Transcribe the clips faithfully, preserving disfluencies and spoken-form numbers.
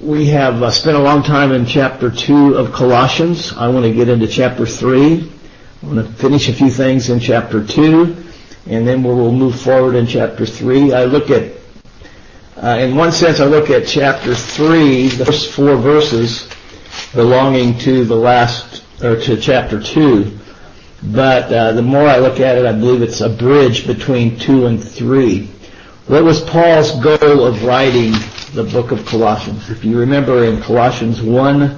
we have uh, spent a long time in chapter two of Colossians. I want to get into chapter three. I want to finish a few things in chapter two, and then we'll move forward in chapter three. I look at, uh, in one sense, I look at chapter three, the first four verses belonging to the last, or to chapter two. But uh, the more I look at it, I believe it's a bridge between two and three. What was Paul's goal of writing the book of Colossians? If you remember in Colossians one,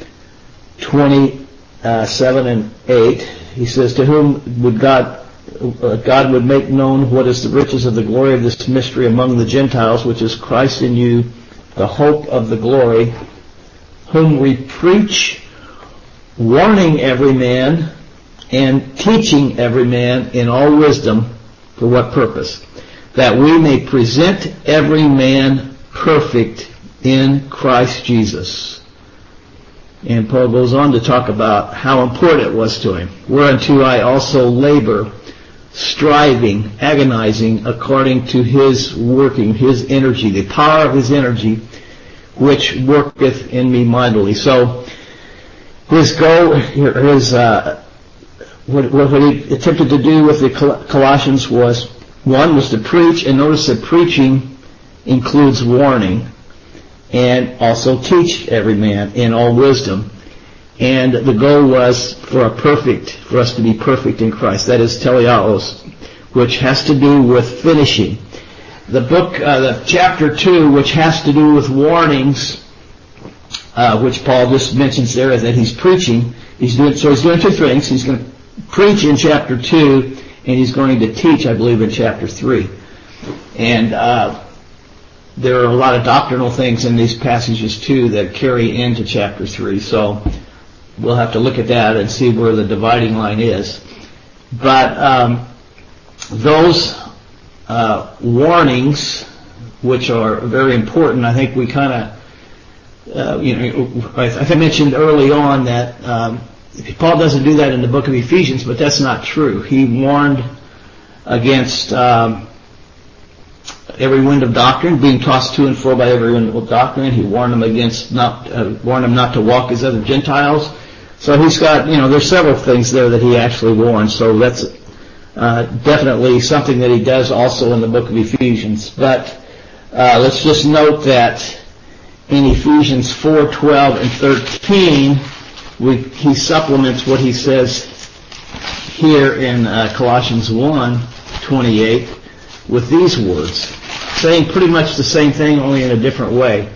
twenty-seven and eight, he says, to whom would God, uh, God would make known what is the riches of the glory of this mystery among the Gentiles, which is Christ in you, the hope of the glory, whom we preach, warning every man and teaching every man in all wisdom. For what purpose? That we may present every man perfect in Christ Jesus. And Paul goes on to talk about how important it was to him. Whereunto I also labor, striving, agonizing, according to his working, his energy, the power of his energy, which worketh in me mightily. So his goal, his uh, what, what he attempted to do with the Colossians was, one was to preach, and notice that preaching includes warning, and also teach every man in all wisdom. And the goal was for a perfect, for us to be perfect in Christ. That is teleos, which has to do with finishing. The book, uh, the chapter two, which has to do with warnings, uh, which Paul just mentions there, that he's preaching. He's doing, so he's doing two things. He's going to preach in chapter two, and he's going to teach, I believe, in chapter three. And uh, there are a lot of doctrinal things in these passages, too, that carry into chapter three. So we'll have to look at that and see where the dividing line is. But um, those uh, warnings, which are very important, I think we kind of, uh, you know, I, I mentioned early on that um, Paul doesn't do that in the book of Ephesians, but that's not true. He warned against um, every wind of doctrine, being tossed to and fro by every wind of doctrine. He warned them against not, uh, warned them not to walk as other Gentiles. So he's got, you know, there's several things there that he actually warns. So that's uh, definitely something that he does also in the book of Ephesians. But uh, let's just note that in Ephesians four, twelve, and thirteen, We, he supplements what he says here in uh, Colossians one, twenty-eight with these words, saying pretty much the same thing, only in a different way.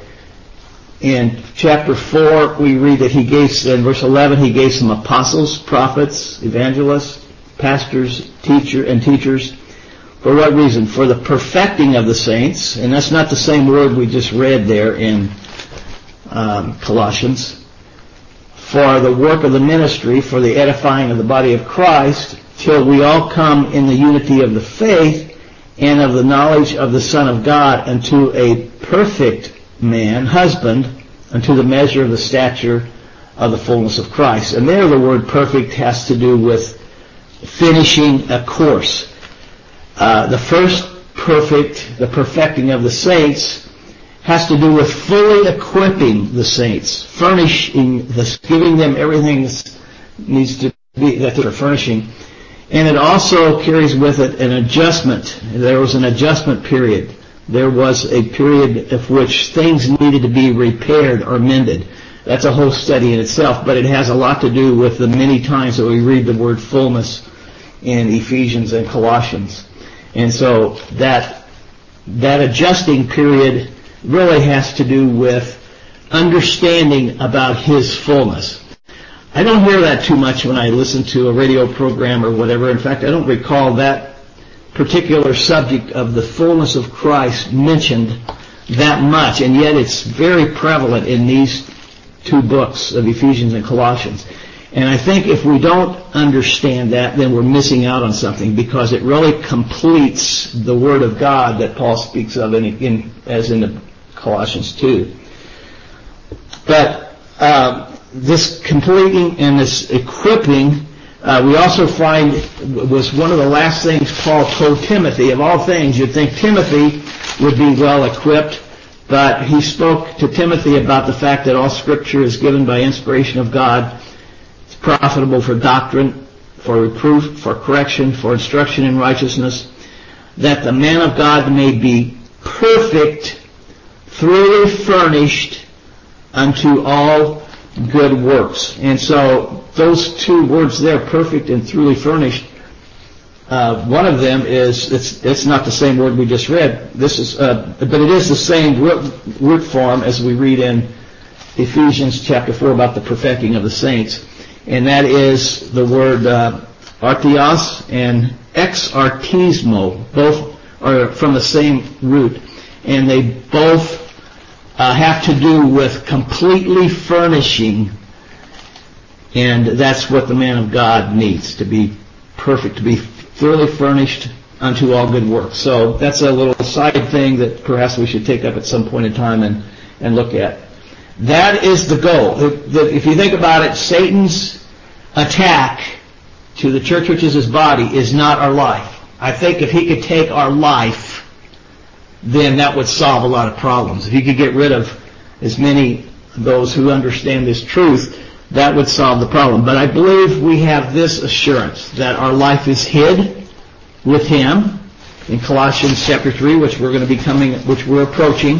In chapter four, we read that he gave, in verse eleven, he gave some apostles, prophets, evangelists, pastors, teacher, and teachers. For what reason? For the perfecting of the saints, and that's not the same word we just read there in um, Colossians. For the work of the ministry, for the edifying of the body of Christ, till we all come in the unity of the faith and of the knowledge of the Son of God, unto a perfect man, husband, unto the measure of the stature of the fullness of Christ. And there the word perfect has to do with finishing a course. Uh, the first perfect, the perfecting of the saints, has to do with fully equipping the saints, furnishing, this, giving them everything that needs to be, that they're furnishing. And it also carries with it an adjustment. There was an adjustment period. There was a period of which things needed to be repaired or mended. That's a whole study in itself, but it has a lot to do with the many times that we read the word fullness in Ephesians and Colossians. And so that, that adjusting period really has to do with understanding about his fullness. I don't hear that too much when I listen to a radio program or whatever. In fact, I don't recall that particular subject of the fullness of Christ mentioned that much, and yet it's very prevalent in these two books of Ephesians and Colossians. And I think if we don't understand that, then we're missing out on something, because it really completes the Word of God that Paul speaks of in, in as in the Colossians two. But uh, this completing and this equipping, uh, we also find was one of the last things Paul told Timothy. Of all things, you'd think Timothy would be well equipped, But he spoke to Timothy about the fact that all Scripture is given by inspiration of God. It's profitable for doctrine, for reproof, for correction, for instruction in righteousness, that the man of God may be perfect, thoroughly furnished unto all good works. And so those two words there, perfect and thoroughly furnished, uh, one of them is, it's, it's not the same word we just read. This is, uh, but it is the same root, root form as we read in Ephesians chapter four about the perfecting of the saints. And that is the word uh, artios and exartismo. Both are from the same root. And they both uh, have to do with completely furnishing. And that's what the man of God needs, to be perfect, to be thoroughly furnished unto all good works. So that's a little side thing that perhaps we should take up at some point in time and, and look at. That is the goal. If you think about it, Satan's attack to the church, which is his body, is not our life. I think if he could take our life, then that would solve a lot of problems. If he could get rid of as many of those who understand this truth, that would solve the problem. But I believe we have this assurance that our life is hid with him in Colossians chapter three, which we're going to be coming, which we're approaching.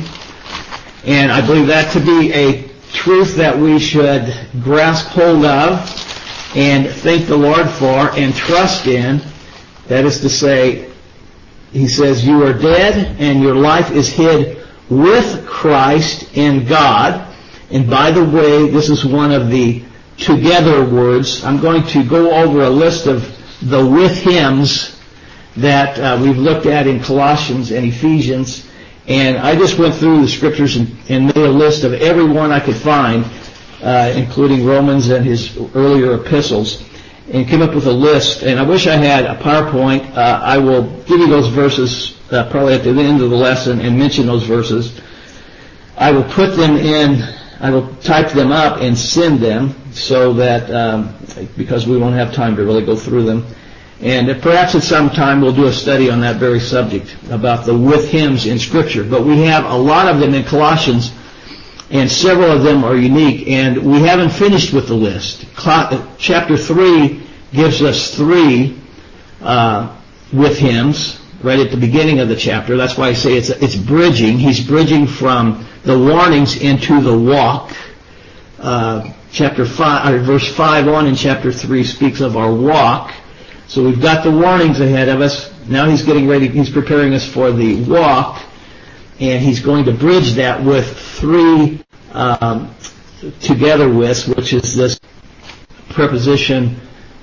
And I believe that to be a truth that we should grasp hold of and thank the Lord for and trust in. That is to say, he says, you are dead and your life is hid with Christ in God. And by the way, this is one of the together words. I'm going to go over a list of the with hims that uh, we've looked at in Colossians and Ephesians. And I just went through the scriptures and, and made a list of every one I could find, uh, including Romans and his earlier epistles, and came up with a list. And I wish I had a PowerPoint. Uh, I will give you those verses uh, probably at the end of the lesson and mention those verses. I will put them in, I will type them up and send them so that, um, because we won't have time to really go through them. And perhaps at some time we'll do a study on that very subject about the with hims in Scripture. But we have a lot of them in Colossians, and several of them are unique. And we haven't finished with the list. Chapter three gives us three uh, with hims right at the beginning of the chapter. That's why I say it's it's bridging. He's bridging from the warnings into the walk. Uh, chapter five, or verse five on in chapter three speaks of our walk. So we've got the warnings ahead of us. Now he's getting ready. He's preparing us for the walk, and he's going to bridge that with three um, together with, which is this preposition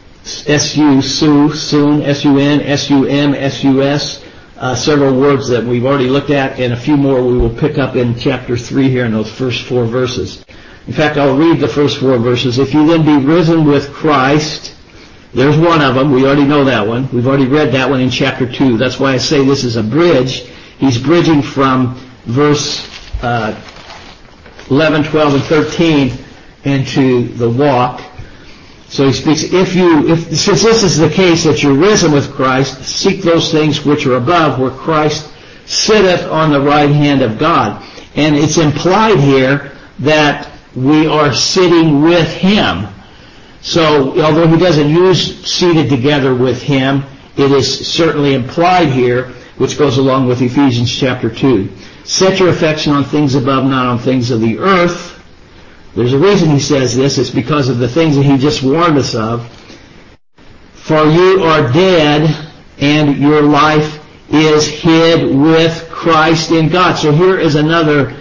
su, su, soon, sun, sum, sus, uh, several words that we've already looked at, and a few more we will pick up in chapter three here in those first four verses. In fact, I'll read the first four verses. If you then be risen with Christ, there's one of them. We already know that one. We've already read that one in chapter two. That's why I say this is a bridge. He's bridging from verse uh, eleven, twelve, and thirteen into the walk. So he speaks, if you, if since this is the case that you're risen with Christ, seek those things which are above, where Christ sitteth on the right hand of God. And it's implied here that we are sitting with him. So, although he doesn't use seated together with him, it is certainly implied here, which goes along with Ephesians chapter two. Set your affection on things above, not on things of the earth. There's a reason he says this. It's because of the things that he just warned us of. For you are dead, and your life is hid with Christ in God. So here is another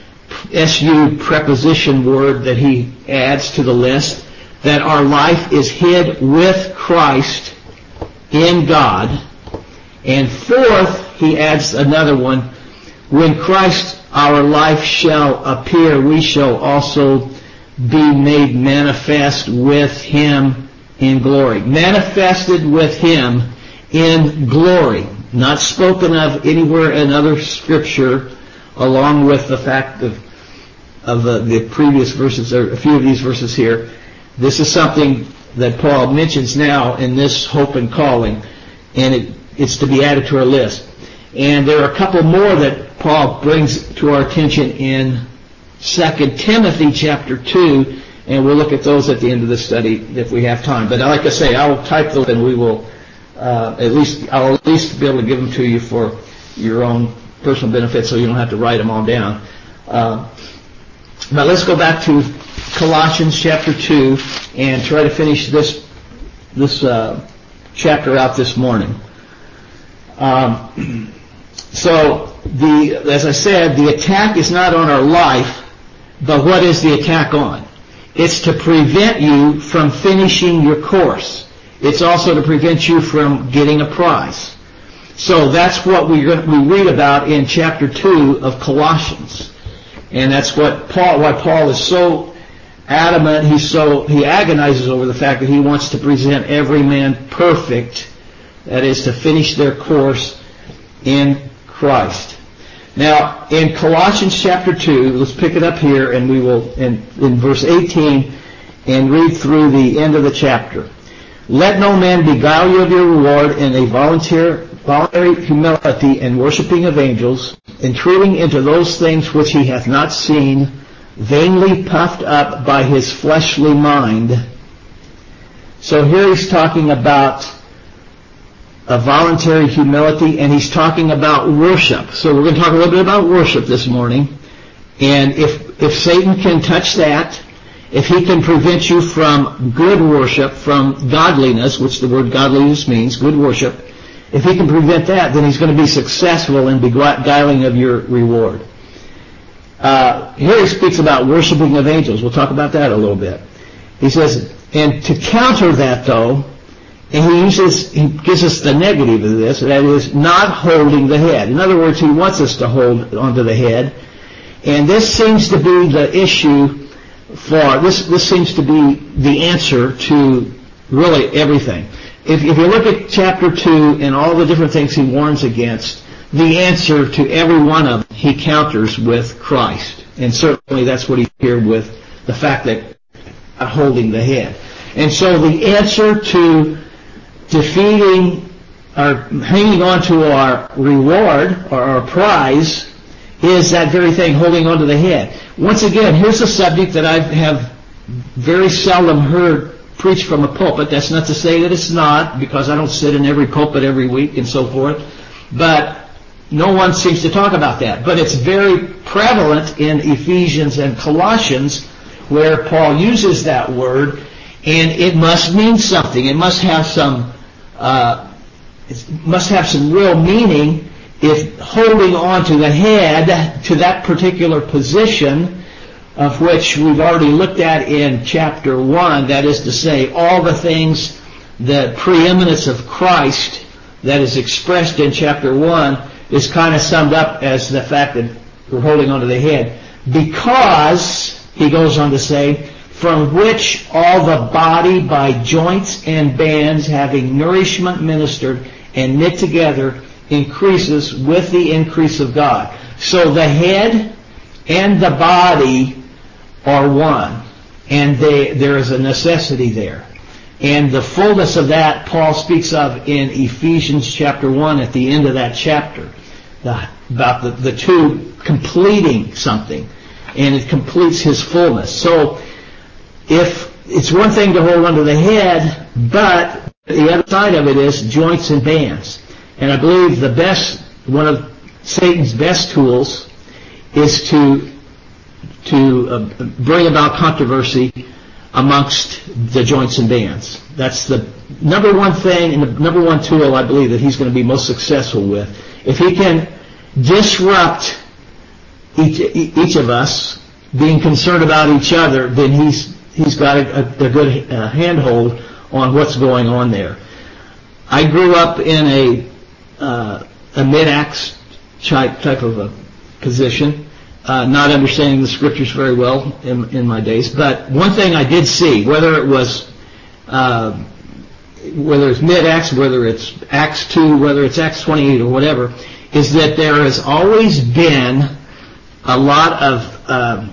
su preposition word that he adds to the list, that our life is hid with Christ in God. And fourth, he adds another one, when Christ our life shall appear, we shall also be made manifest with him in glory. Manifested with him in glory. Not spoken of anywhere in other scripture, along with the fact of, of the, the previous verses, or a few of these verses here. This is something that Paul mentions now in this hope and calling, and it, it's to be added to our list. And there are a couple more that Paul brings to our attention in Second Timothy chapter two, and we'll look at those at the end of the study if we have time. But like I say, I will type those and we will uh, at least, I'll at least be able to give them to you for your own personal benefit so you don't have to write them all down. Uh, but let's go back to Colossians chapter two and try to finish this this uh, chapter out this morning. Um, so, the as I said, the attack is not on our life, but what is the attack on? It's to prevent you from finishing your course. It's also to prevent you from getting a prize. So that's what we we read about in chapter two of Colossians, and that's what Paul. Why Paul is so adamant. He's so he agonizes over the fact that he wants to present every man perfect. That is, to finish their course in Christ. Now, in Colossians chapter two, let's pick it up here, and we will in, in verse eighteen and read through the end of the chapter. Let no man beguile you of your reward in a voluntary, voluntary humility and worshiping of angels, entreating into those things which he hath not seen, vainly puffed up by his fleshly mind. So here he's talking about a voluntary humility, and he's talking about worship. So we're going to talk a little bit about worship this morning. And if if Satan can touch that, if he can prevent you from good worship, from godliness, which the word godliness means, good worship, if he can prevent that, then he's going to be successful in beguiling of your reward. Uh, here he speaks about worshiping of angels. We'll talk about that a little bit. He says, and to counter that, though, and he uses, he gives us the negative of this, that is, not holding the head. In other words, he wants us to hold onto the head. And this seems to be the issue for, this this seems to be the answer to really everything. If, if you look at chapter two and all the different things he warns against, the answer to every one of them he counters with Christ. And certainly that's what he here with the fact that not holding the head. And so the answer to defeating or hanging on to our reward or our prize is that very thing, holding on to the head. Once again, here's a subject that I have very seldom heard preached from a pulpit. That's not to say that it's not, because I don't sit in every pulpit every week and so forth. But no one seems to talk about that. But it's very prevalent in Ephesians and Colossians, where Paul uses that word, and it must mean something. It must have some Uh, it must have some real meaning if holding on to the head, to that particular position of which we've already looked at in chapter one, that is to say, all the things, the preeminence of Christ that is expressed in chapter one is kind of summed up as the fact that we're holding on to the head. Because, he goes on to say, from which all the body by joints and bands having nourishment ministered and knit together increases with the increase of God. So the head and the body are one, and they, there is a necessity there. And the fullness of that Paul speaks of in Ephesians chapter one at the end of that chapter, the, about the, the two completing something, and it completes his fullness. So if it's one thing to hold onto the head, but the other side of it is joints and bands. And I believe the best, one of Satan's best tools is to to uh, bring about controversy amongst the joints and bands. That's the number one thing and the number one tool I believe that he's going to be most successful with. If he can disrupt each, each of us being concerned about each other, then he's He's got a, a, a good uh, handhold on what's going on there. I grew up in a uh, a mid-acts type type of a position, uh, not understanding the scriptures very well in, in my days. But one thing I did see, whether it was uh, whether it's mid-acts, whether it's Acts two, whether it's Acts twenty-eight or whatever, is that there has always been a lot of uh,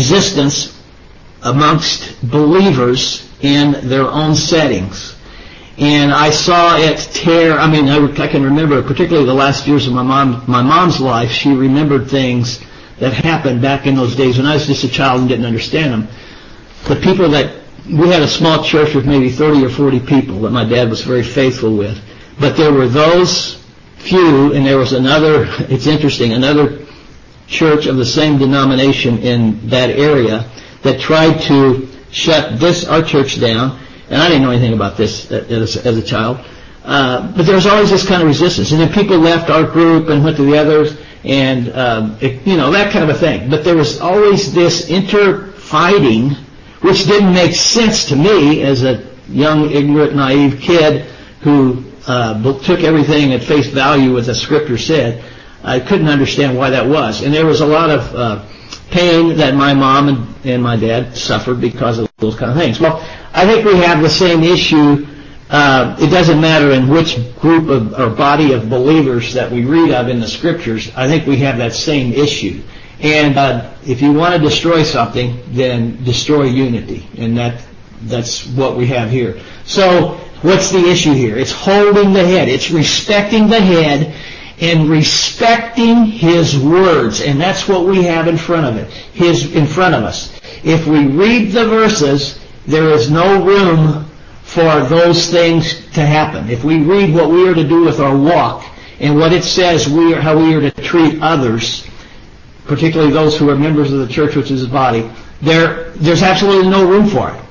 resistance amongst believers in their own settings. And I saw it tear. I mean, I, I can remember, particularly the last years of my mom, my mom's life. She remembered things that happened back in those days when I was just a child and didn't understand them. The people that we had a small church with maybe thirty or forty people that my dad was very faithful with, but there were those few, and there was another. It's interesting, another church of the same denomination in that area that tried to shut this our church down. And I didn't know anything about this as, as a child. Uh, but there was always this kind of resistance. And then people left our group and went to the others, and, um, it, you know, that kind of a thing. But there was always this inter-fighting, which didn't make sense to me as a young, ignorant, naive kid who uh, took everything at face value as the Scripture said. I couldn't understand why that was. And there was a lot of uh, pain that my mom and, and my dad suffered because of those kind of things. Well, I think we have the same issue. Uh, it doesn't matter in which group of, or body of believers that we read of in the Scriptures. I think we have that same issue. And uh, if you want to destroy something, then destroy unity. And that that's what we have here. So what's the issue here? It's holding the head. It's respecting the head and respecting His words. And that's what we have in front of it. His in front of us. If we read the verses, there is no room for those things to happen. If we read what we are to do with our walk and what it says we are, how we are to treat others, particularly those who are members of the church, which is His body, there there's absolutely no room for it.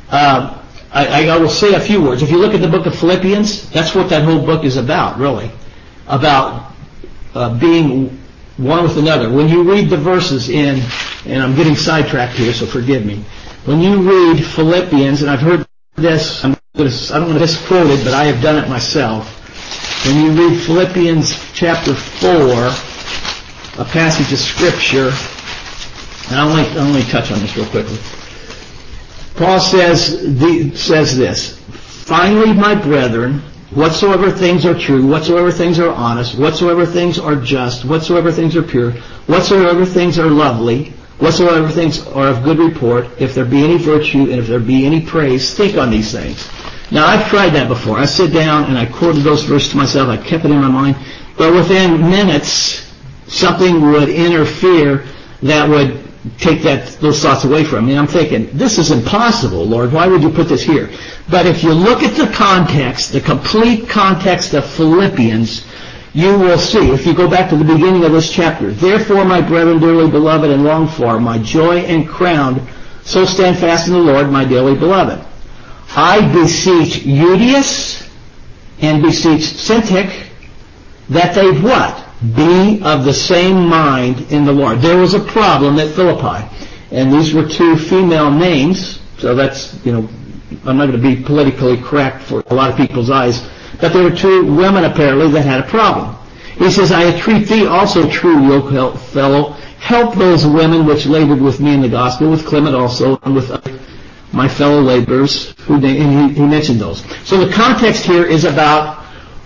Uh, I, I will say a few words. If you look at the book of Philippians, that's what that whole book is about, really, about uh, being one with another. When you read the verses in, and I'm getting sidetracked here, so forgive me. When you read Philippians, and I've heard this, I'm going to, I don't want to misquote it, but I have done it myself. When you read Philippians chapter four, a passage of Scripture, and I'll only, I'll only touch on this real quickly. Paul says, the, says this, "Finally, my brethren, whatsoever things are true, whatsoever things are honest, whatsoever things are just, whatsoever things are pure, whatsoever things are lovely, whatsoever things are of good report, if there be any virtue and if there be any praise, think on these things." Now, I've tried that before. I sit down and I quoted those verses to myself. I kept it in my mind. But within minutes, something would interfere that would take that those thoughts away from me. I'm thinking, this is impossible, Lord. Why would you put this here? But if you look at the context, the complete context of Philippians, you will see, if you go back to the beginning of this chapter, "Therefore, my brethren, dearly beloved and longed for, my joy and crown, so stand fast in the Lord, my dearly beloved. I beseech Euodias and beseech Syntyche that they what? Be of the same mind in the Lord." There was a problem at Philippi, and these were two female names, so that's, you know, I'm not going to be politically correct for a lot of people's eyes, but there were two women apparently that had a problem. He says, "I entreat thee also, true yoke fellow, help those women which labored with me in the gospel, with Clement also, and with other, my fellow laborers," who, and he, he mentioned those. So the context here is about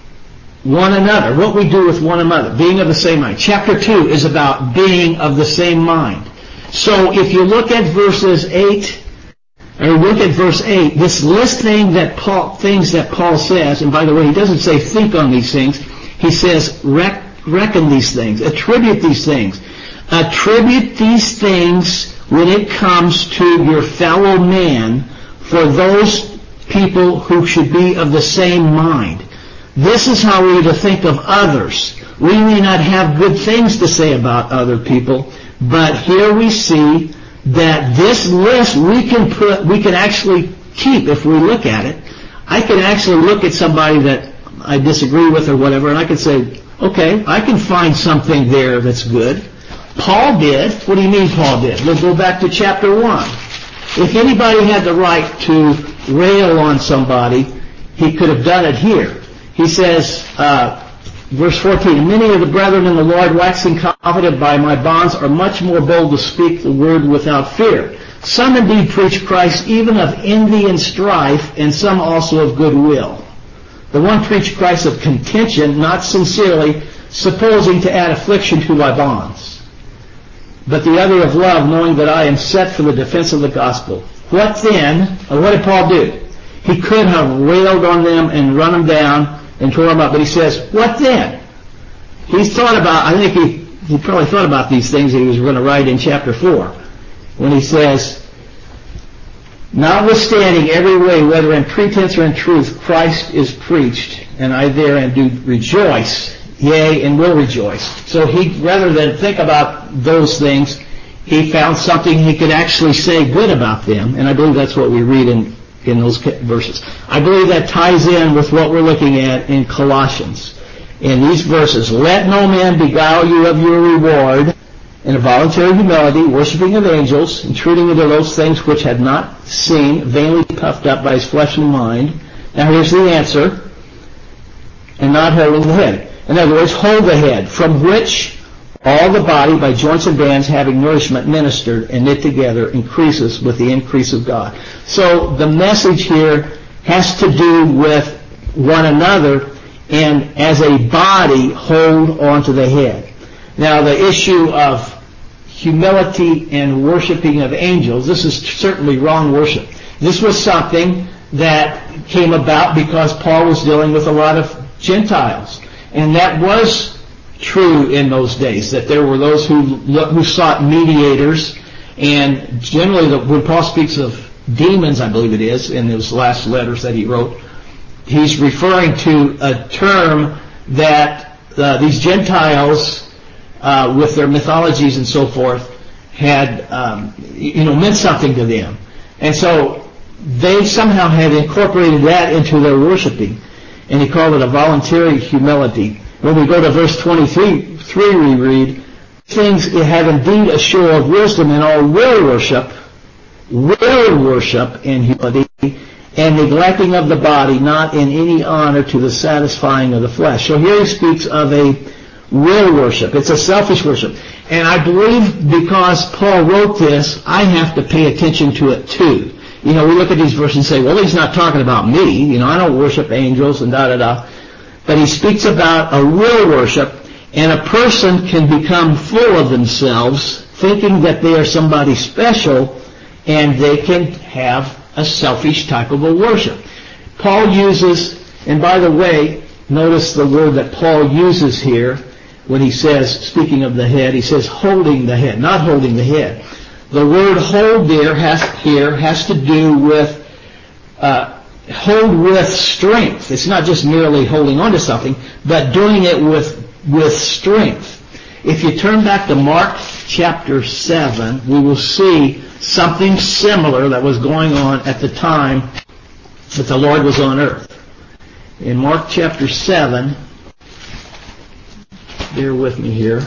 one another, what we do with one another, being of the same mind. Chapter two is about being of the same mind. So if you look at verses eight, or look at verse eight, this listing that Paul, things that Paul says, and by the way, he doesn't say think on these things, he says rec, reckon these things, attribute these things. Attribute these things when it comes to your fellow man for those people who should be of the same mind. This is how we are to think of others. We may not have good things to say about other people, but here we see that this list we can put, we can actually keep if we look at it. I can actually look at somebody that I disagree with or whatever, and I can say, okay, I can find something there that's good. Paul did. What do you mean Paul did? We'll go back to chapter one. If anybody had the right to rail on somebody, he could have done it here. He says, uh, verse fourteen, "Many of the brethren in the Lord, waxing confident by my bonds, are much more bold to speak the word without fear. Some indeed preach Christ even of envy and strife, and some also of goodwill. The one preached Christ of contention, not sincerely, supposing to add affliction to my bonds. But the other of love, knowing that I am set for the defense of the gospel. What then," or what did Paul do? He could have railed on them and run them down and tore them up. But he says, what then? He's thought about, I think he, he probably thought about these things that he was going to write in chapter four. When he says, notwithstanding every way, whether in pretense or in truth, Christ is preached, and I therein do rejoice, yea, and will rejoice. So he, rather than think about those things, he found something he could actually say good about them, and I believe that's what we read in, in those verses. I believe that ties in with what we're looking at in Colossians. In these verses, let no man beguile you of your reward in a voluntary humility, worshiping of angels, intruding into those things which had not seen, vainly puffed up by his fleshly mind. Now here's the answer. And not holding the head. In other words, hold the head, from which all the body, by joints and bands, having nourishment ministered and knit together, increases with the increase of God. So the message here has to do with one another, and as a body, hold on to the head. Now the issue of humility and worshiping of angels, this is certainly wrong worship. This was something that came about because Paul was dealing with a lot of Gentiles. And that was true in those days, that there were those who who sought mediators. And generally, the, when Paul speaks of demons, I believe it is, in those last letters that he wrote, he's referring to a term that uh, these Gentiles, uh, with their mythologies and so forth, had, um, you know, meant something to them. And so they somehow had incorporated that into their worshiping. And he called it a voluntary humility. When we go to verse twenty-three, three, we read, things have indeed a show of wisdom, and all will worship, will worship in humility, and neglecting of the body, not in any honor to the satisfying of the flesh. So here he speaks of a will worship. It's a selfish worship. And I believe because Paul wrote this, I have to pay attention to it too. You know, we look at these verses and say, well, he's not talking about me. You know, I don't worship angels and da-da-da. But he speaks about a will worship, and a person can become full of themselves, thinking that they are somebody special, and they can have a selfish type of a worship. Paul uses, and by the way, notice the word that Paul uses here when he says, speaking of the head, he says holding the head, not holding the head. The word hold there has, here has to do with uh, hold with strength. It's not just merely holding on to something, but doing it with with strength. If you turn back to Mark chapter seven, we will see something similar that was going on at the time that the Lord was on earth. In Mark chapter seven, bear with me here.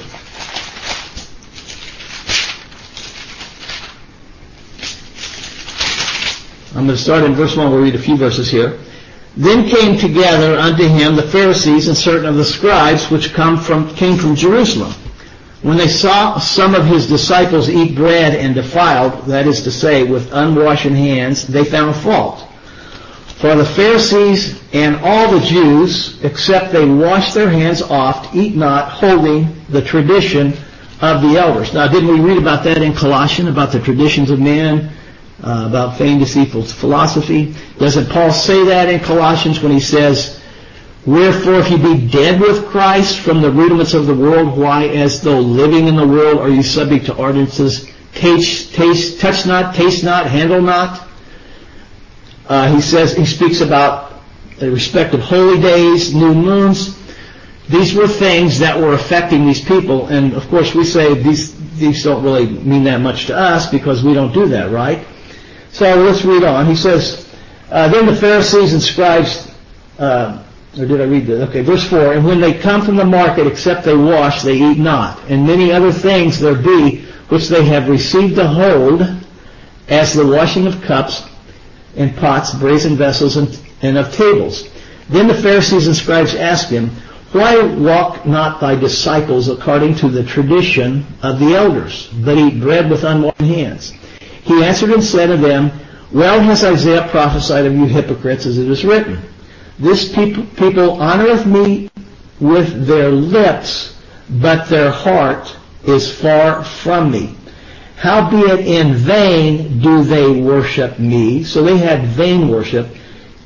I'm going to start in verse one. We'll read a few verses here. Then came together unto him the Pharisees and certain of the scribes which come from came from Jerusalem. When they saw some of his disciples eat bread and defiled, that is to say, with unwashed hands, they found fault. For the Pharisees and all the Jews, except they wash their hands oft, eat not, holding the tradition of the elders. Now, didn't we read about that in Colossians, about the traditions of men? Uh, about vain, deceitful philosophy. Doesn't Paul say that in Colossians when he says, wherefore if you be dead with Christ from the rudiments of the world, why as though living in the world are you subject to ordinances, taste, taste, touch not, taste not, handle not? Uh, he says, he speaks about the respect of holy days, new moons. These were things that were affecting these people, and of course we say these, these don't really mean that much to us because we don't do that, right? So let's read on. He says, uh, then the Pharisees and scribes, uh, or did I read that? Okay, verse four, and when they come from the market, except they wash, they eat not. And many other things there be, which they have received to hold, as the washing of cups and pots, brazen vessels, and, and of tables. Then the Pharisees and scribes asked him, why walk not thy disciples according to the tradition of the elders, but eat bread with unwashed hands? He answered and said to them, well has Isaiah prophesied of you hypocrites, as it is written, this people, people honoreth me with their lips, but their heart is far from me. Howbeit in vain do they worship me. So they had vain worship,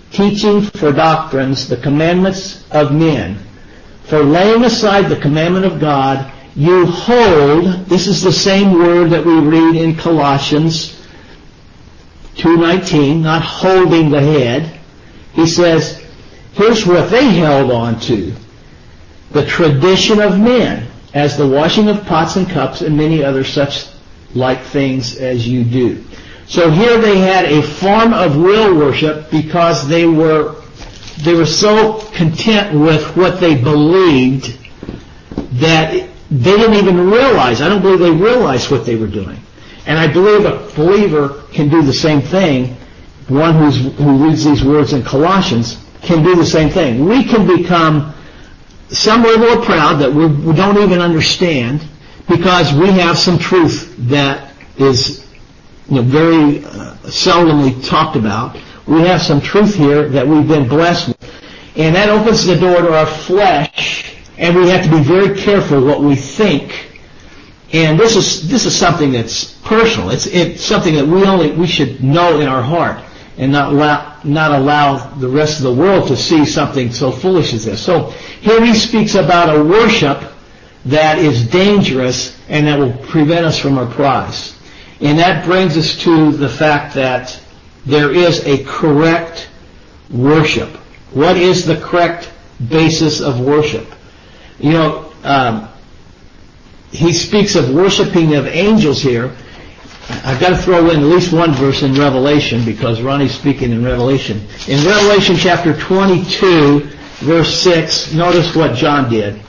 teaching for doctrines the commandments of men. For laying aside the commandment of God, you hold, this is the same word that we read in Colossians two nineteen, not holding the head. He says, here's what they held on to. The tradition of men, as the washing of pots and cups and many other such like things as you do. So here they had a form of will worship because they were they were so content with what they believed that they didn't even realize, I don't believe they realized what they were doing. And I believe a believer can do the same thing. One who's, who reads these words in Colossians can do the same thing. We can become some level of proud that we, we don't even understand because we have some truth that is, you know, very uh, seldomly talked about. We have some truth here that we've been blessed with. And that opens the door to our flesh, and we have to be very careful what we think. And this is this is something that's personal. It's it's something that we only we should know in our heart and not allow not allow the rest of the world to see something so foolish as this. So here he speaks about a worship that is dangerous and that will prevent us from our prize. And that brings us to the fact that there is a correct worship. What is the correct basis of worship? You know, um, he speaks of worshiping of angels here. I've got to throw in at least one verse in Revelation because Ronnie's speaking in Revelation. In Revelation chapter twenty-two, verse six, notice what John did.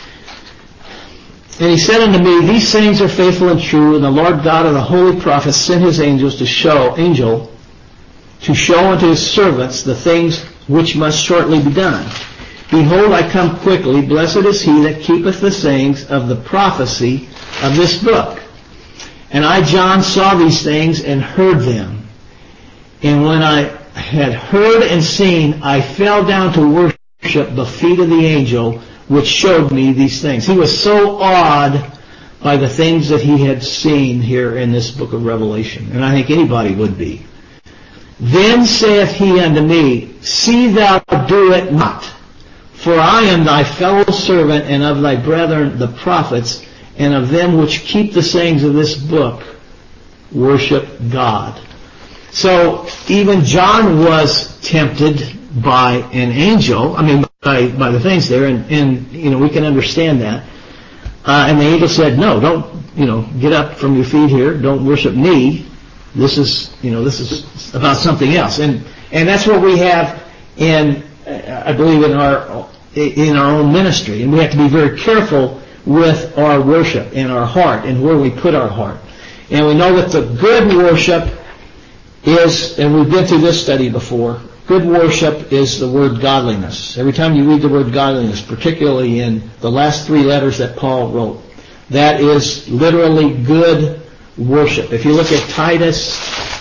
And he said unto me, these things are faithful and true, and the Lord God of the holy prophets sent his angels to show, angel, to show unto his servants the things which must shortly be done. Behold, I come quickly. Blessed is he that keepeth the sayings of the prophecy of this book. And I, John, saw these things and heard them. And when I had heard and seen, I fell down to worship the feet of the angel which showed me these things. He was so awed by the things that he had seen here in this book of Revelation. And I think anybody would be. Then saith he unto me, see thou do it not. For I am thy fellow servant and of thy brethren the prophets, and of them which keep the sayings of this book, worship God. So even John was tempted by an angel, I mean by, by the things there, and, and you know we can understand that. Uh, and the angel said, no, don't, you know, get up from your feet here, don't worship me. This is, you know, this is about something else. And and that's what we have in, I believe, in our in our own ministry. And we have to be very careful with our worship in our heart and where we put our heart. And we know that the good worship is, and we've been through this study before, good worship is the word godliness. Every time you read the word godliness, particularly in the last three letters that Paul wrote, that is literally good worship. If you look at Titus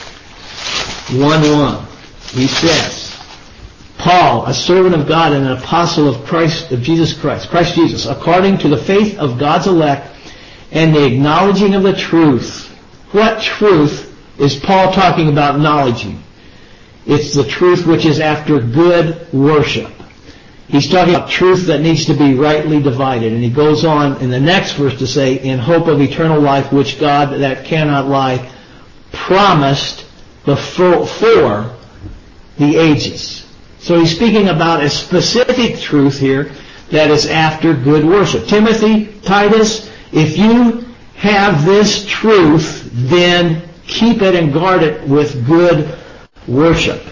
one one, he says, Paul, a servant of God and an apostle of Christ, of Jesus Christ, Christ Jesus, according to the faith of God's elect and the acknowledging of the truth. What truth is Paul talking about acknowledging? It's the truth which is after good worship. He's talking about truth that needs to be rightly divided. And he goes on in the next verse to say, in hope of eternal life, which God that cannot lie promised before the ages. So he's speaking about a specific truth here that is after good worship. Timothy, Titus, if you have this truth, then keep it and guard it with good worship.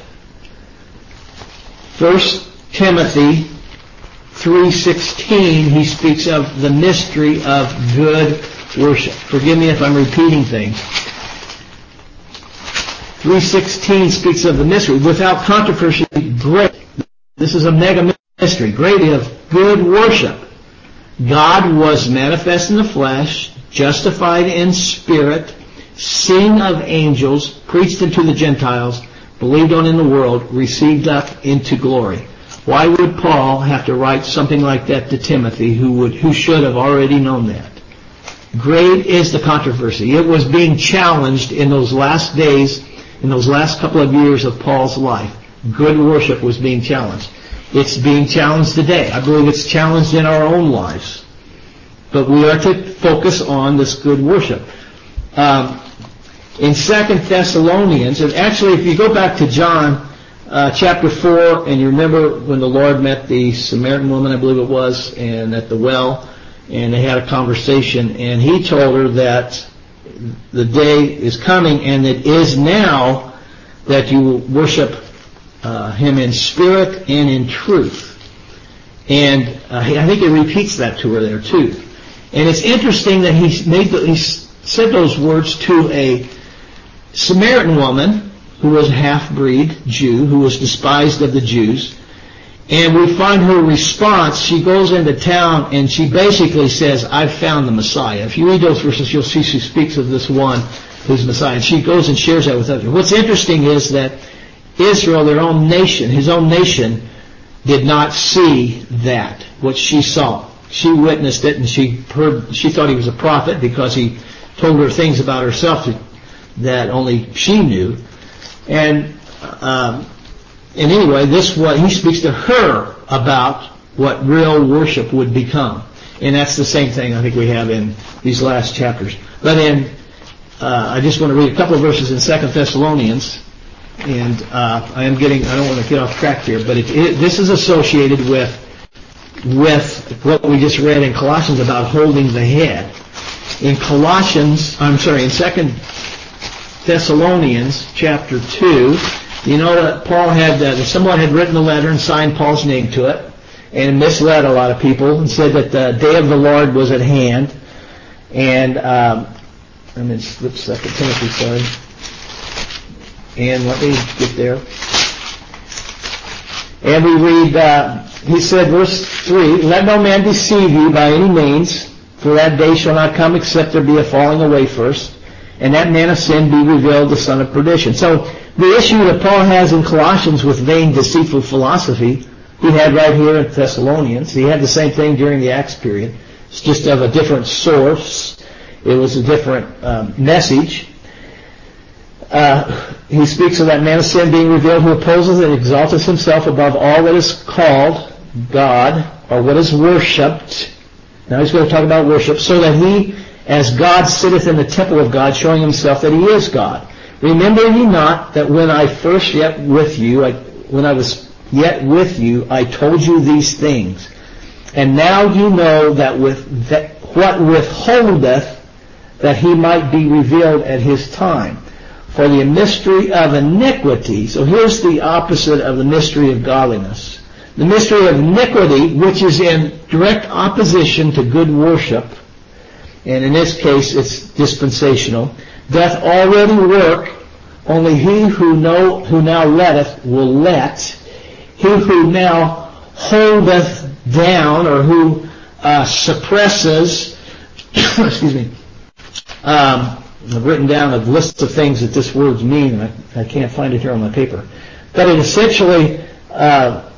First Timothy three sixteen, he speaks of the mystery of good worship. Forgive me if I'm repeating things. three sixteen speaks of the mystery. Without controversy, great. This is a mega mystery. Great of good worship. God was manifest in the flesh, justified in spirit, seen of angels, preached unto the Gentiles, believed on in the world, received up into glory. Why would Paul have to write something like that to Timothy, who would, who should have already known that? Great is the controversy. It was being challenged in those last days, in those last couple of years of Paul's life. good worship was being challenged. It's being challenged today. I believe it's challenged in our own lives. But we are to focus on this good worship. Um, in Second Thessalonians, and actually if you go back to John uh, chapter four, and you remember when the Lord met the Samaritan woman, I believe it was, and at the well, and they had a conversation, and he told her that the day is coming, and it is now, that you worship uh, Him in spirit and in truth. And uh, I think he repeats that to her there too. And it's interesting that he made the, he said those words to a Samaritan woman who was a half-breed Jew, who was despised of the Jews. And we find her response. She goes into town and she basically says, I've found the Messiah. If you read those verses, you'll see she speaks of this one who's Messiah. And she goes and shares that with others. What's interesting is that Israel, their own nation, his own nation, did not see that, what she saw. She witnessed it, and she heard, she thought he was a prophet because he told her things about herself that only she knew. And um, and anyway, this what he speaks to her about what real worship would become. And that's the same thing I think we have in these last chapters. But in, uh, I just want to read a couple of verses in Second Thessalonians. And uh, I am getting, I don't want to get off track here, but it, it, this is associated with with what we just read in Colossians about holding the head. In Colossians, I'm sorry, in Second Thessalonians chapter two, you know that Paul had, uh, someone had written a letter and signed Paul's name to it, and misled a lot of people and said that the day of the Lord was at hand. And um, let me flip Second Timothy, sorry. And let me get there. And we read, uh, he said, verse three, let no man deceive you by any means, for that day shall not come except there be a falling away first, and that man of sin be revealed, the son of perdition. So the issue that Paul has in Colossians with vain, deceitful philosophy, he had right here in Thessalonians. He had the same thing during the Acts period. It's just of a different source. It was a different um, message. Uh, he speaks of that man of sin being revealed, who opposes and exalteth himself above all that is called God, or what is worshipped. Now he's going to talk about worship, so that he, as God, sitteth in the temple of God, showing himself that he is God. Remember ye not that when I first yet with you, I, when I was yet with you, I told you these things. And now you know that with that, what withholdeth, that he might be revealed at his time. For the mystery of iniquity, so here's the opposite of the mystery of godliness. The mystery of iniquity, which is in direct opposition to good worship, and in this case it's dispensational, doth already work, only he who know who now letteth will let, he who now holdeth down, or who uh, suppresses, excuse me, um, I've written down a list of things that this word means, and I, I can't find it here on my paper. But it essentially, uh,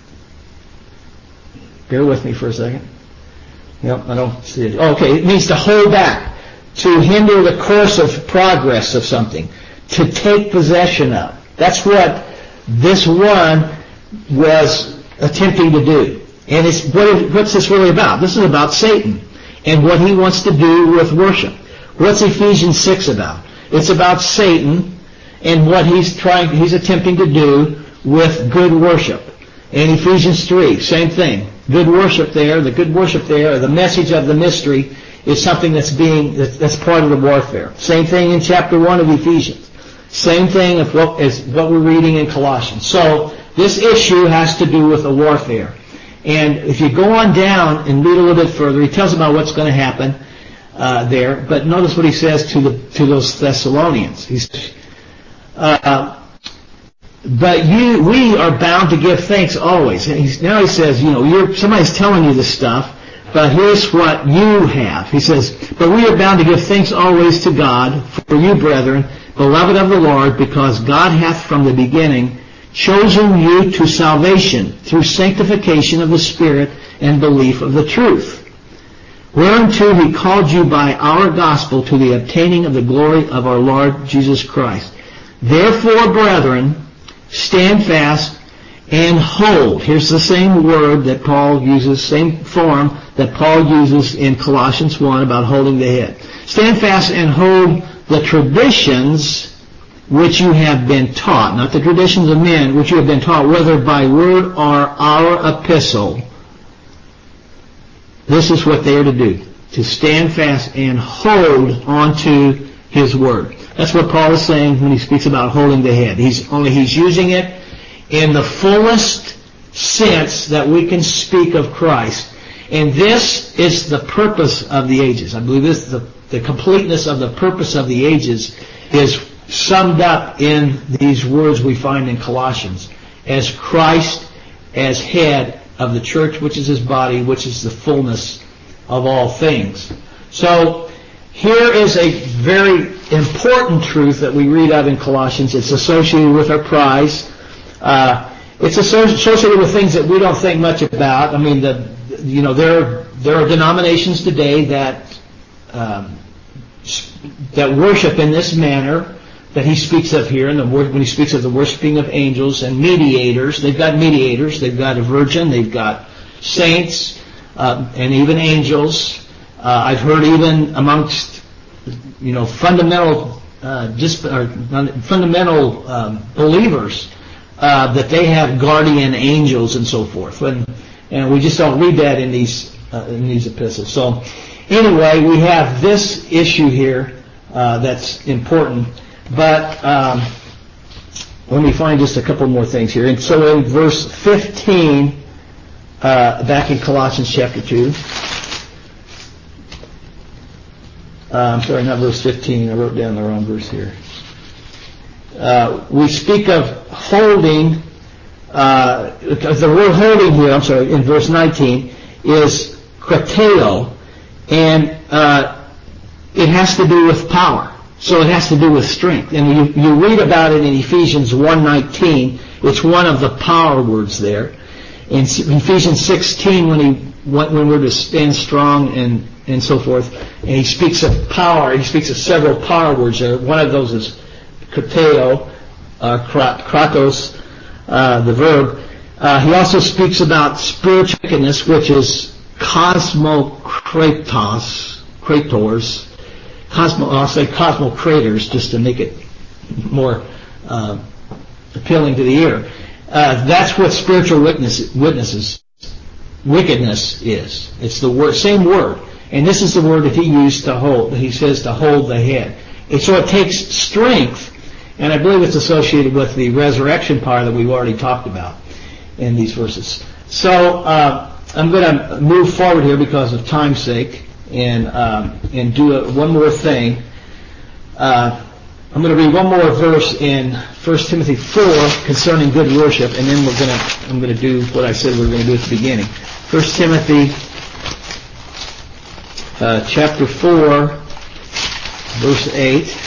bear with me for a second. Yep, I don't see it. Okay, it means to hold back, to hinder the course of progress of something, to take possession of. That's what this one was attempting to do. And it's, what, what's this really about? This is about Satan and what he wants to do with worship. What's Ephesians six about? It's about Satan and what he's trying, he's attempting to do with good worship. And Ephesians three, same thing. Good worship there, the good worship there, the message of the mystery is something that's being, that's part of the warfare. Same thing in chapter one of Ephesians. Same thing as what, as what we're reading in Colossians. So this issue has to do with the warfare. And if you go on down and read a little bit further, he tells about what's going to happen Uh, there, but notice what he says to the to those Thessalonians. He's, uh, but you, we are bound to give thanks always. And he's, now he says, you know, you're, somebody's telling you this stuff, but here's what you have. He says, but we are bound to give thanks always to God for you, brethren, beloved of the Lord, because God hath from the beginning chosen you to salvation through sanctification of the Spirit and belief of the truth, whereunto he called you by our gospel to the obtaining of the glory of our Lord Jesus Christ. Therefore, brethren, stand fast and hold. Here's the same word that Paul uses, same form that Paul uses in Colossians one about holding the head. Stand fast and hold the traditions which you have been taught, not the traditions of men, which you have been taught, whether by word or our epistle. This is what they are to do, to stand fast and hold onto his word. That's what Paul is saying when he speaks about holding the head. He's only he's using it in the fullest sense that we can speak of Christ. And this is the purpose of the ages. I believe this the, the completeness of the purpose of the ages is summed up in these words we find in Colossians. As Christ as head of the church, which is his body, which is the fullness of all things. So here is a very important truth that we read of in Colossians. It's associated with our prize. Uh, it's associated with things that we don't think much about. I mean, the you know there there are denominations today that um, that worship in this manner that he speaks of here, and when he speaks of the worshiping of angels and mediators. They've got mediators. They've got a virgin. They've got saints uh, and even angels. Uh, I've heard even amongst you know fundamental uh, dis- or fundamental um, believers. Uh, that they have guardian angels and so forth, and and we just don't read that in these uh, in these epistles. So anyway, we have this issue here uh, that's important. But um, let me find just a couple more things here. And so in verse fifteen, uh, back in Colossians chapter two. Uh, I'm sorry, not verse fifteen. I wrote down the wrong verse here. Uh, we speak of holding, uh, the word holding here, I'm sorry, in verse nineteen, is krateo, and uh, it has to do with power. So it has to do with strength. And you, you read about it in Ephesians one nineteen. It's one of the power words there. In Ephesians sixteen, when he when we're to stand strong and, and so forth, and he speaks of power, he speaks of several power words there. One of those is krateo, uh, kratos, uh, the verb. Uh, he also speaks about spiritual wickedness, which is cosmokratos, krators, cosmo, I'll say cosmocrators, just to make it more uh, appealing to the ear. Uh, that's what spiritual witness, witnesses, wickedness is. It's the word, same word. And this is the word that he used to hold. He says to hold the head. And so it takes strength. And I believe it's associated with the resurrection power that we've already talked about in these verses. So uh, I'm going to move forward here because of time's sake and um, and do a, one more thing. Uh, I'm going to read one more verse in First Timothy four concerning good worship, and then we're going to I'm going to do what I said we were going to do at the beginning. First Timothy uh, chapter four, verse eight.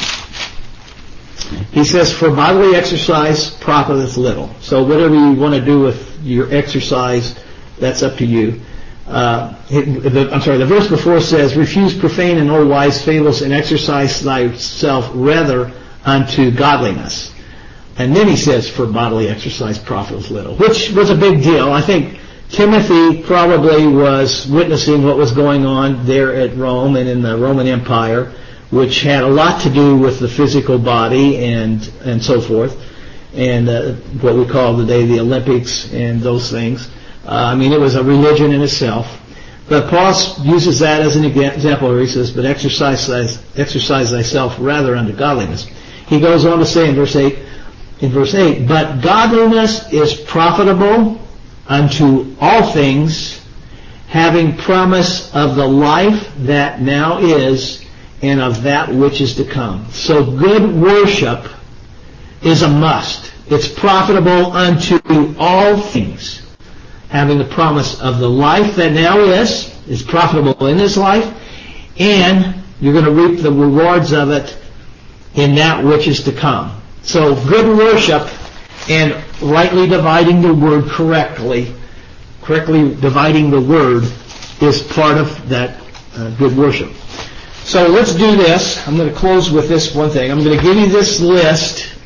He says, "For bodily exercise profiteth little." So whatever you want to do with your exercise, that's up to you. Uh, the, I'm sorry, the verse before says, "Refuse profane and old wise fables, and exercise thyself rather unto godliness." And then he says, "For bodily exercise profiteth little," which was a big deal. I think Timothy probably was witnessing what was going on there at Rome and in the Roman Empire, which had a lot to do with the physical body and and so forth, and uh, what we call today the Olympics and those things. Uh, I mean, it was a religion in itself. But Paul uses that as an example where he says, "But exercise, exercise thyself rather unto godliness." He goes on to say in verse eight, in verse eight, "But godliness is profitable unto all things, having promise of the life that now is, and of that which is to come." So good worship is a must. It's profitable unto all things, having the promise of the life that now is, is profitable in this life, and you're going to reap the rewards of it in that which is to come. So good worship and rightly dividing the word correctly, correctly dividing the word is part of that uh, good worship. So let's do this. I'm going to close with this one thing. I'm going to give you this list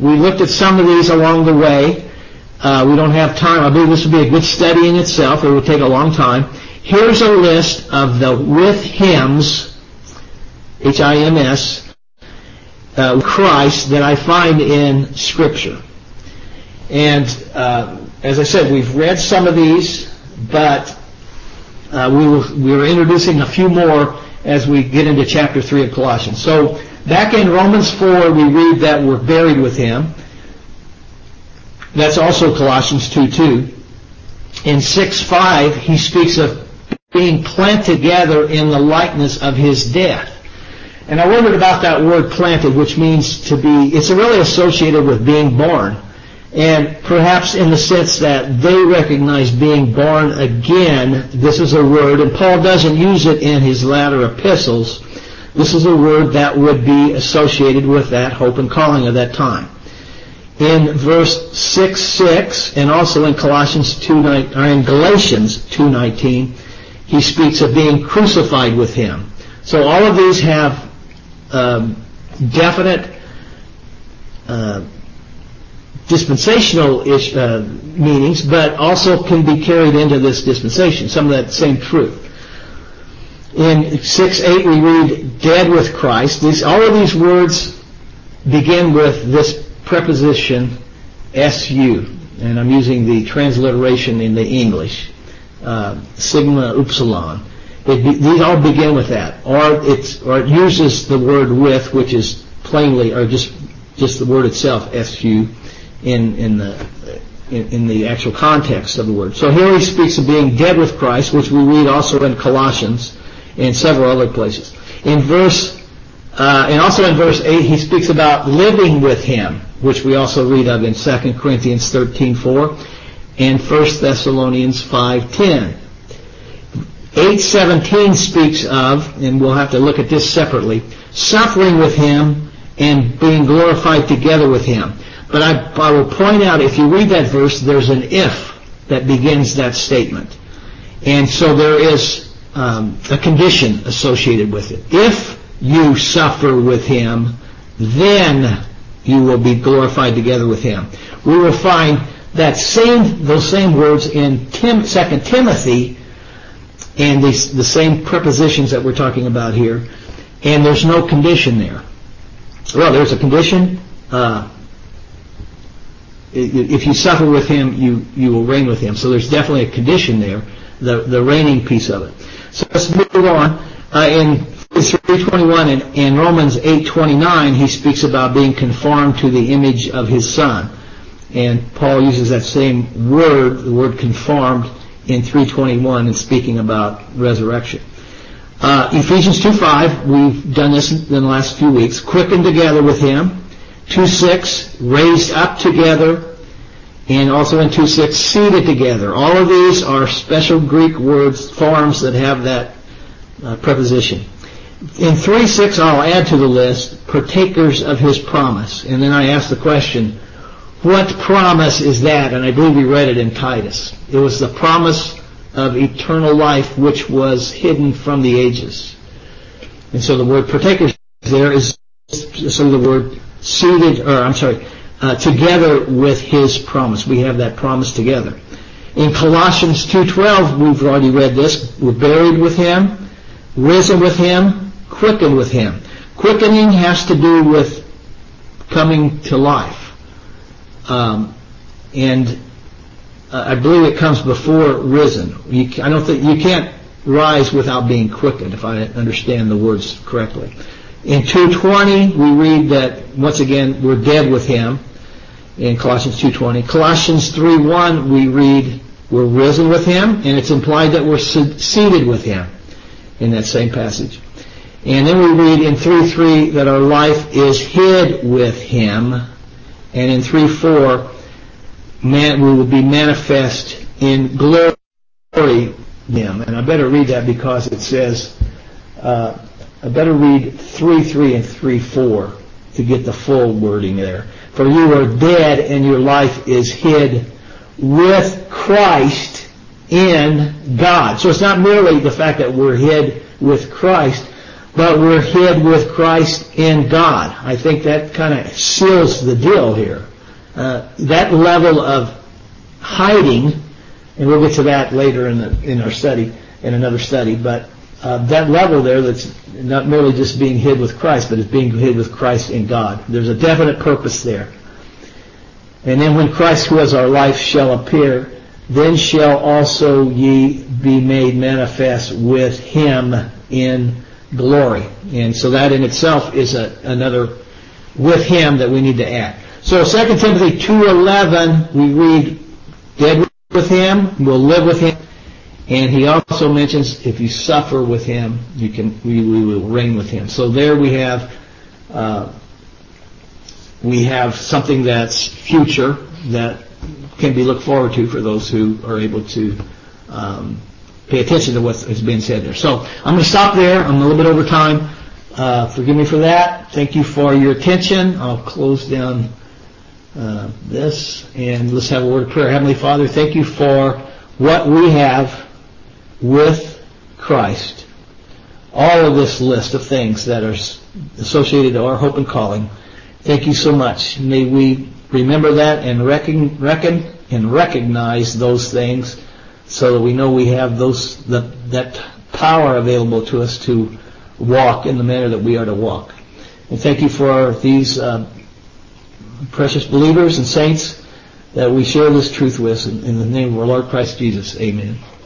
We looked at some of these along the way. Uh, we don't have time. I believe this would be a good study in itself. It would take a long time. Here's a list of the with hymns, H I M S, uh, Christ, that I find in Scripture. And uh, as I said, we've read some of these, but uh, we will, we're introducing a few more as we get into chapter three of Colossians. So back in Romans four, we read that we're buried with him. That's also Colossians two two. In six five, he speaks of being planted together in the likeness of his death. And I wondered about that word planted, which means to be, it's really associated with being born. And perhaps in the sense that they recognize being born again, this is a word, and Paul doesn't use it in his latter epistles. This is a word that would be associated with that hope and calling of that time. In verse six six, and also in Colossians two nine, or in Galatians two nineteen, he speaks of being crucified with him. So all of these have um, definite uh, dispensational ish, uh, meanings, but also can be carried into this dispensation, some of that same truth. In six eight we read, dead with Christ. These, all of these words begin with this preposition, su, and I'm using the transliteration in the English, uh, sigma upsilon. It be, these all begin with that, or it's or it uses the word with, which is plainly, or just just the word itself, su, in in the in, in the actual context of the word. So here he speaks of being dead with Christ, which we read also in Colossians and several other places. In verse uh, and also in verse eight, he speaks about living with him, which we also read of in Second Corinthians thirteen four and First Thessalonians five ten. eight seventeen speaks of, and we'll have to look at this separately, suffering with him and being glorified together with him. But I, I will point out, if you read that verse, there's an if that begins that statement. And so there is um, a condition associated with it. If you suffer with him, then you will be glorified together with him. We will find that same those same words in Tim, Second Timothy, and these, the same prepositions that we're talking about here, and there's no condition there. Well, there's a condition. Uh, if you suffer with him, you, you will reign with him. So there's definitely a condition there, the, the reigning piece of it. So let's move on. Uh, in three twenty-one and in Romans eight twenty-nine, he speaks about being conformed to the image of his Son. And Paul uses that same word, the word conformed, in three twenty-one in speaking about resurrection. Uh, Ephesians two five, we've done this in the last few weeks, quickened together with him. two six, raised up together. And also in two six, seated together. All of these are special Greek words, forms that have that uh, preposition. In three six, I'll add to the list, partakers of his promise. And then I ask the question, what promise is that? And I believe we read it in Titus. It was the promise of eternal life which was hidden from the ages. And so the word partakers there is so the word seated, or I'm sorry, uh, together with his promise. We have that promise together. In Colossians two twelve, we've already read this. We're buried with him, risen with him, quickened with him. Quickening has to do with coming to life. Um, and uh, I believe it comes before risen. You, I don't think you can't rise without being quickened, if I understand the words correctly. In two twenty, we read that once again we're dead with him. In Colossians two twenty, Colossians three one, we read we're risen with him, and it's implied that we're seated with him in that same passage. And then we read in three three that our life is hid with him. And in three four, man, we will be manifest in glory in him. And I better read that because it says, uh, I better read three three and three four to get the full wording there. For you are dead and your life is hid with Christ in God. So it's not merely the fact that we're hid with Christ, but we're hid with Christ in God. I think that kind of seals the deal here. Uh, that level of hiding, and we'll get to that later in the, in our study, in another study, but uh, that level there, that's not merely just being hid with Christ, but it's being hid with Christ in God. There's a definite purpose there. And then when Christ, who is our life, shall appear, then shall also ye be made manifest with him in glory. And so that in itself is a, another with him that we need to add. So Second Timothy two eleven, we read, dead with him, we'll live with him. And he also mentions, if you suffer with him, you can we, we will reign with him. So there we have uh, we have something that's future that can be looked forward to for those who are able to um, pay attention to what is being said there. So I'm going to stop there. I'm a little bit over time. Uh, forgive me for that. Thank you for your attention. I'll close down uh, this and let's have a word of prayer. Heavenly Father, thank you for what we have with Christ. All of this list of things that are associated to our hope and calling. Thank you so much. May we remember that and reckon, reckon and recognize those things so that we know we have those that, that power available to us to walk in the manner that we are to walk. And thank you for these uh, precious believers and saints that we share this truth with. In, in the name of our Lord Christ Jesus, amen.